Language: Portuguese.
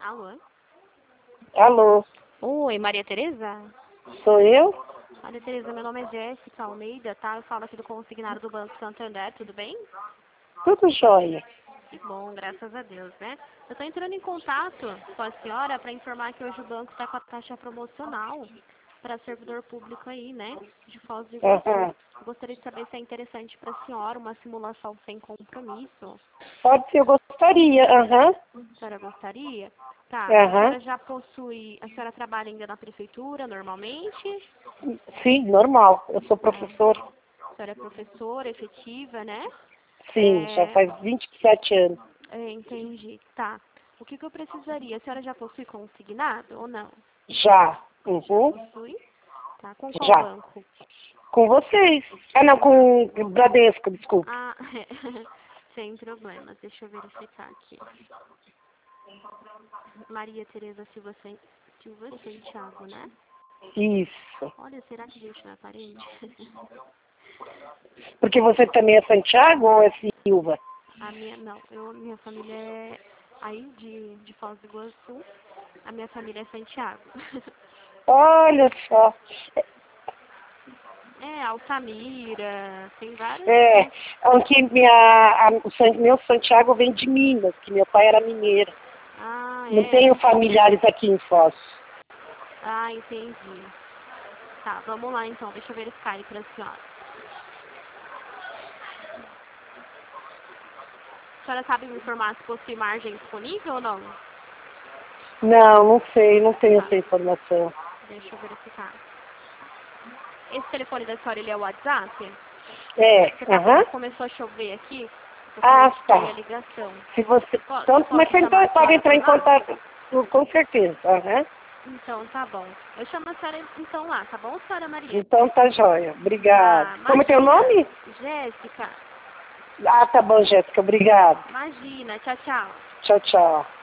Alô? Alô, Oi, Maria Tereza? sou eu? Maria Tereza, meu nome é Jéssica Almeida, tá? Eu falo aqui do consignado do Banco Santander, tudo bem? Tudo jóia. Que bom, graças a Deus, né? Eu tô entrando em contato com a senhora para informar que hoje o banco está com a taxa promocional para servidor público aí, né? De Foz do Iguaçu. Aham. Eu gostaria de saber se é interessante para a senhora uma simulação sem compromisso. Pode ser, eu gostaria. Aham. A senhora gostaria? Tá, a Aham. senhora já possui... A senhora trabalha ainda na prefeitura, normalmente? Sim, normal. Eu sou É, professor. a senhora é professora efetiva, né? Sim, já É, faz 27 anos. entendi. Tá. O que eu precisaria? A senhora já possui consignado ou não? Já. Uhum. Possui? Tá. Com qual Já. banco? Com vocês. Ah, não, com o Bradesco, desculpe. Ah, sem problemas. Deixa eu verificar aqui. Maria Tereza Silva Santiago, né? Isso. Olha, será que deixa na parede? Porque você também é Santiago ou é Silva? Minha família é aí de Foz do Iguaçu. A minha família é Santiago. Olha só. É, Altamira, tem vários, É, né? que meu Santiago vem de Minas, que meu pai era mineiro. Ah, Não é. tenho familiares aqui em Foz. Ah, entendi. Tá, vamos lá então. Deixa eu verificar aí pra senhora. A senhora sabe me informar se possui margem disponível ou não? Não, não sei, não tenho Tá, essa informação. deixa eu verificar. Esse telefone da senhora, ele é o WhatsApp? É, Porque aham. começou a chover aqui, eu Ah, conectei a tá. ligação. Se você. Eu Então, mas posso você chamar então a pode senhora entrar por em lá? contato, com certeza, aham. Então, tá bom. Eu chamo a senhora então lá, tá bom, senhora Maria? Então tá jóia. Obrigado. Ah, Como é teu imagina. nome? Jéssica, Ah, tá bom, Jéssica. Obrigado. imagina. Tchau, tchau. Tchau, tchau.